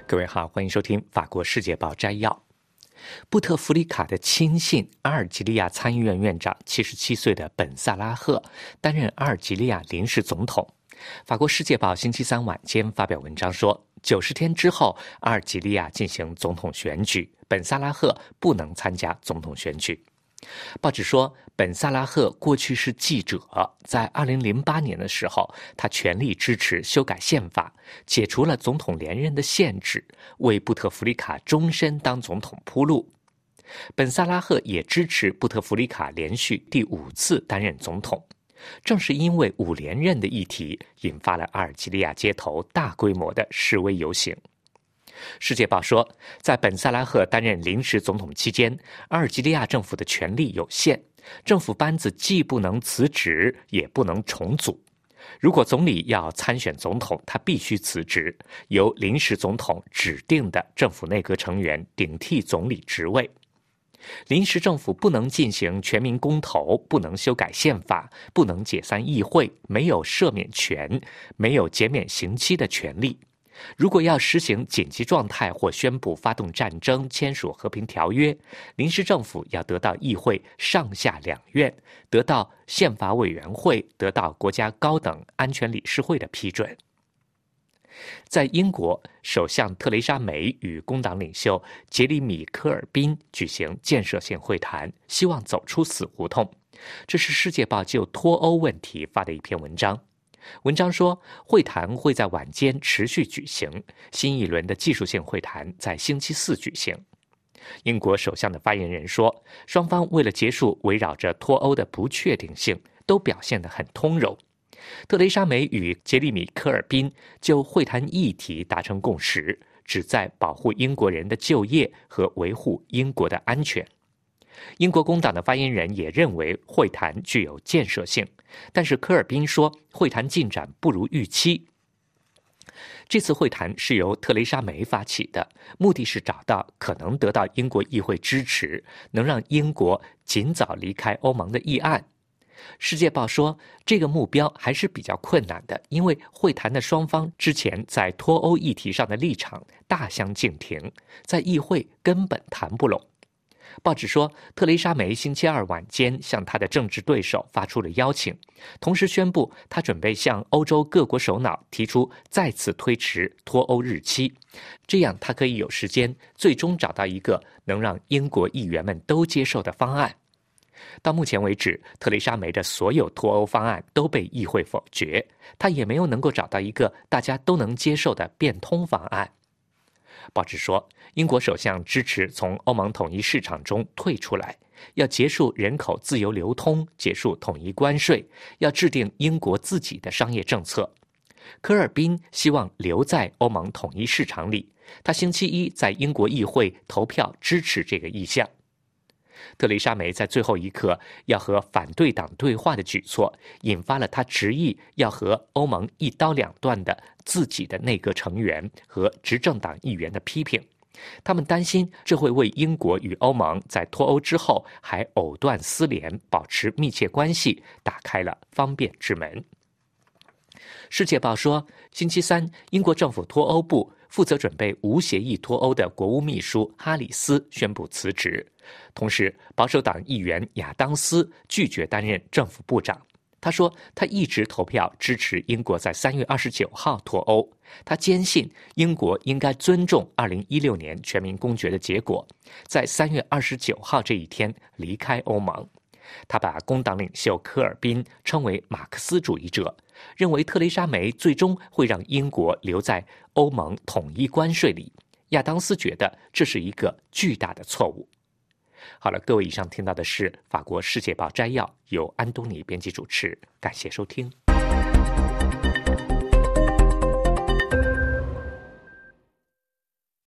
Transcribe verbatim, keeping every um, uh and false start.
各位好，欢迎收听法国世界报摘要。布特弗利卡的亲信阿尔及利亚参议院院长七十七岁的本萨拉赫担任阿尔及利亚临时总统。法国世界报星期三晚间发表文章说，九十天之后阿尔及利亚进行总统选举，本萨拉赫不能参加总统选举。报纸说，本萨拉赫过去是记者，在二零零八年的时候，他全力支持修改宪法，解除了总统连任的限制，为布特弗利卡终身当总统铺路。本萨拉赫也支持布特弗利卡连续第五次担任总统。正是因为五连任的议题，引发了阿尔及利亚街头大规模的示威游行。世界报说，在本萨拉赫担任临时总统期间，阿尔及利亚政府的权力有限，政府班子既不能辞职，也不能重组。如果总理要参选总统，他必须辞职，由临时总统指定的政府内阁成员顶替总理职位。临时政府不能进行全民公投，不能修改宪法，不能解散议会，没有赦免权，没有减免刑期的权利。如果要实行紧急状态或宣布发动战争、签署和平条约，临时政府要得到议会上下两院，得到宪法委员会，得到国家高等安全理事会的批准。在英国，首相特蕾莎梅与工党领袖杰里米·科尔宾举行建设性会谈，希望走出死胡同。这是《世界报》就脱欧问题发的一篇文章。文章说，会谈会在晚间持续举行，新一轮的技术性会谈在星期四举行。英国首相的发言人说，双方为了结束围绕着脱欧的不确定性，都表现得很通融。特蕾莎梅与杰里米·科尔宾就会谈议题达成共识，旨在保护英国人的就业和维护英国的安全。英国工党的发言人也认为会谈具有建设性，但是科尔宾说会谈进展不如预期。这次会谈是由特蕾莎梅发起的，目的是找到可能得到英国议会支持，能让英国尽早离开欧盟的议案。世界报说，这个目标还是比较困难的，因为会谈的双方之前在脱欧议题上的立场大相径庭，在议会根本谈不拢。报纸说，特蕾莎梅星期二晚间向她的政治对手发出了邀请，同时宣布她准备向欧洲各国首脑提出再次推迟脱欧日期，这样她可以有时间最终找到一个能让英国议员们都接受的方案。到目前为止，特蕾莎梅的所有脱欧方案都被议会否决，她也没有能够找到一个大家都能接受的变通方案。报纸说，英国首相支持从欧盟统一市场中退出来，要结束人口自由流通，结束统一关税，要制定英国自己的商业政策。科尔宾希望留在欧盟统一市场里，他星期一在英国议会投票支持这个意向。特蕾莎梅在最后一刻要和反对党对话的举措，引发了她执意要和欧盟一刀两断的自己的内阁成员和执政党议员的批评。他们担心这会为英国与欧盟在脱欧之后还藕断丝连、保持密切关系打开了方便之门。世界报说，星期三，英国政府脱欧部负责准备无协议脱欧的国务秘书哈里斯宣布辞职，同时保守党议员亚当斯拒绝担任政府部长。他说，他一直投票支持英国在三月二十九号脱欧，他坚信英国应该尊重二零一六年全民公决的结果，在三月二十九号这一天离开欧盟。他把工党领袖科尔宾称为马克思主义者，认为特蕾莎梅最终会让英国留在欧盟统一关税里。亚当斯觉得这是一个巨大的错误。好了，各位，以上听到的是法国世界报摘要，由安东尼编辑主持，感谢收听。